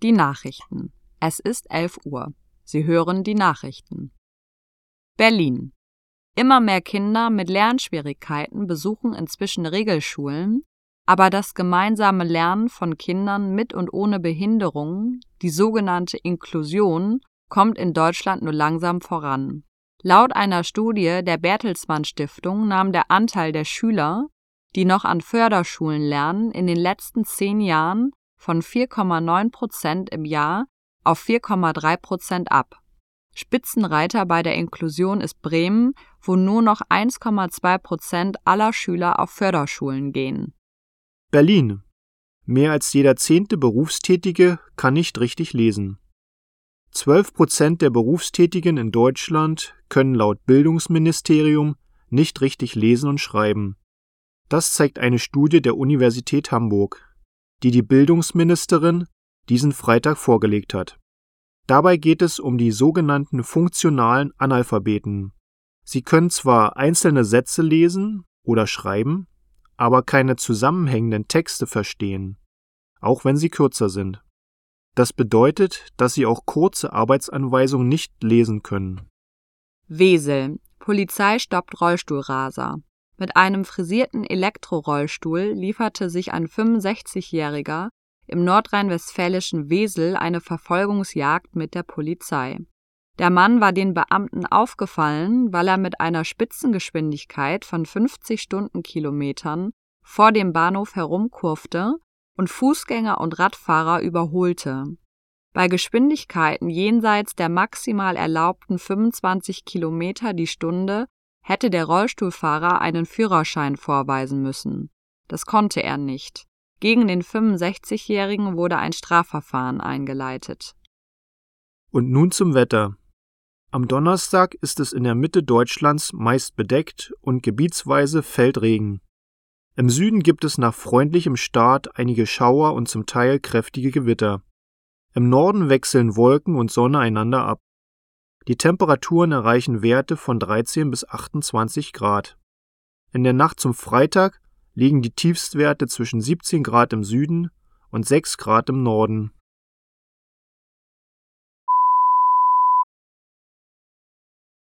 Die Nachrichten. Es ist 11 Uhr. Sie hören die Nachrichten. Berlin. Immer mehr Kinder mit Lernschwierigkeiten besuchen inzwischen Regelschulen, aber das gemeinsame Lernen von Kindern mit und ohne Behinderungen, die sogenannte Inklusion, kommt in Deutschland nur langsam voran. Laut einer Studie der Bertelsmann Stiftung nahm der Anteil der Schüler, die noch an Förderschulen lernen, in den letzten 10 Jahren von 4,9% im Jahr auf 4,3% ab. Spitzenreiter bei der Inklusion ist Bremen, wo nur noch 1,2% aller Schüler auf Förderschulen gehen. Berlin. Mehr als jeder 10. Berufstätige kann nicht richtig lesen. 12% der Berufstätigen in Deutschland können laut Bildungsministerium nicht richtig lesen und schreiben. Das zeigt eine Studie der Universität Hamburg, die die Bildungsministerin diesen Freitag vorgelegt hat. Dabei geht es um die sogenannten funktionalen Analphabeten. Sie können zwar einzelne Sätze lesen oder schreiben, aber keine zusammenhängenden Texte verstehen, auch wenn sie kürzer sind. Das bedeutet, dass sie auch kurze Arbeitsanweisungen nicht lesen können. Wesel. Polizei stoppt Rollstuhlraser. Mit einem frisierten Elektrorollstuhl lieferte sich ein 65-Jähriger im nordrhein-westfälischen Wesel eine Verfolgungsjagd mit der Polizei. Der Mann war den Beamten aufgefallen, weil er mit einer Spitzengeschwindigkeit von 50 Stundenkilometern vor dem Bahnhof herumkurvte und Fußgänger und Radfahrer überholte. Bei Geschwindigkeiten jenseits der maximal erlaubten 25 Kilometer die Stunde hätte der Rollstuhlfahrer einen Führerschein vorweisen müssen. Das konnte er nicht. Gegen den 65-Jährigen wurde ein Strafverfahren eingeleitet. Und nun zum Wetter. Am Donnerstag ist es in der Mitte Deutschlands meist bedeckt und gebietsweise fällt Regen. Im Süden gibt es nach freundlichem Start einige Schauer und zum Teil kräftige Gewitter. Im Norden wechseln Wolken und Sonne einander ab. Die Temperaturen erreichen Werte von 13 bis 28 Grad. In der Nacht zum Freitag liegen die Tiefstwerte zwischen 17 Grad im Süden und 6 Grad im Norden.